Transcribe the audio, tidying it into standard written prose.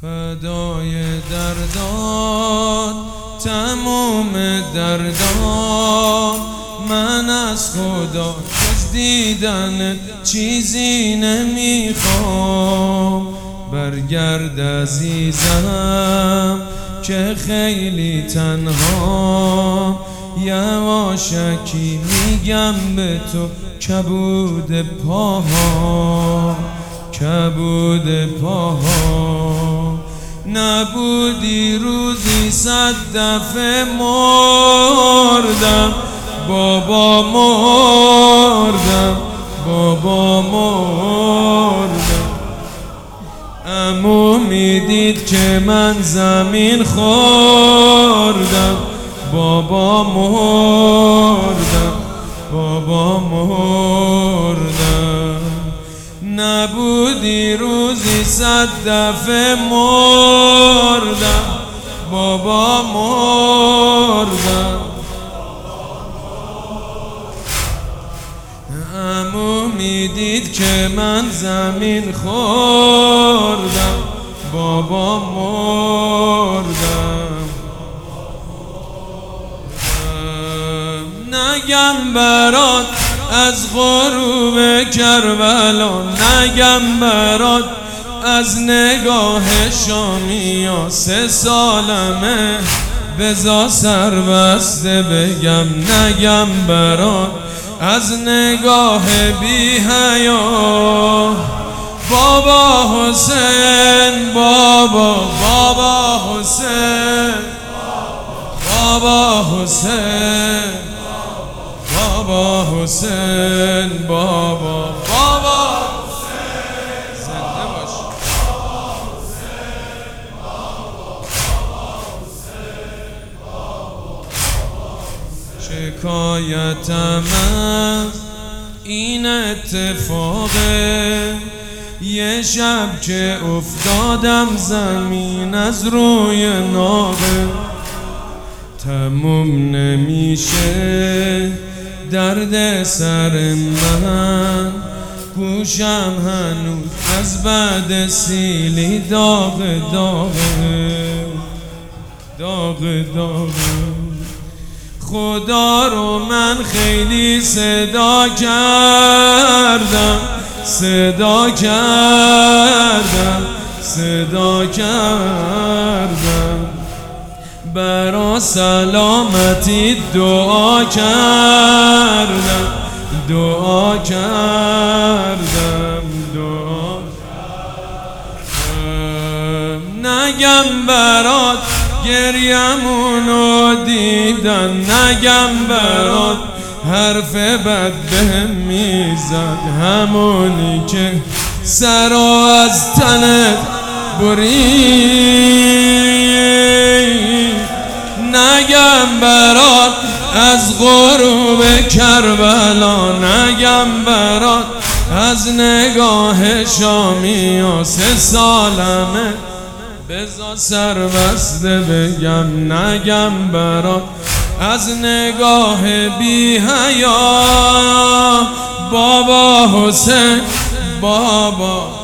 فدای دردان تموم دردان، من از خدا جز دیدن چیزی نمیخوام. برگرد عزیزم که خیلی تنها، یواشکی میگم به تو کبود پاها، کبود پاها. نبودی روزی 100 دفعه مردم، بابا مردم، بابا مردم. عمو میدید که من زمین خوردم، بابا مردم، بابا مردم. نبودی روزی 100 دفعه مردم، بابا مردم. عمو میدید که من زمین خوردم، بابا مردم. نگم برات از غروب کربلا، نگم برات از نگاه شامیا. 3 سالمه بزا سر بسته بگم، نگم برات از نگاه بی حیا. بابا حسین، بابا بابا حسین، بابا حسین، بابا حسین، بابا بابا زنده باش. شکایتم از این اتفاقه، یه شب که افتادم زمین از روی ناقه. تموم نمیشه درد سر من، گوشم هنوز از بعد سیلی داغ داغه، داغ داغه. خدا رو من خیلی صدا کردم، صدا کردم، صدا کردم. برا سلامتی دعا کردم، دعا کردم، دعا کردم. نگم برات گریمونو دیدن، نگم برات حرف بد بهم میزد، همونی که سرو از تنت برید. نگم برات از غروب کربلا، نگم برات از نگاه شامیا. 3 سالمه بزا سر بسته بگم، نگم برات از نگاه بی حیا. بابا حسین، بابا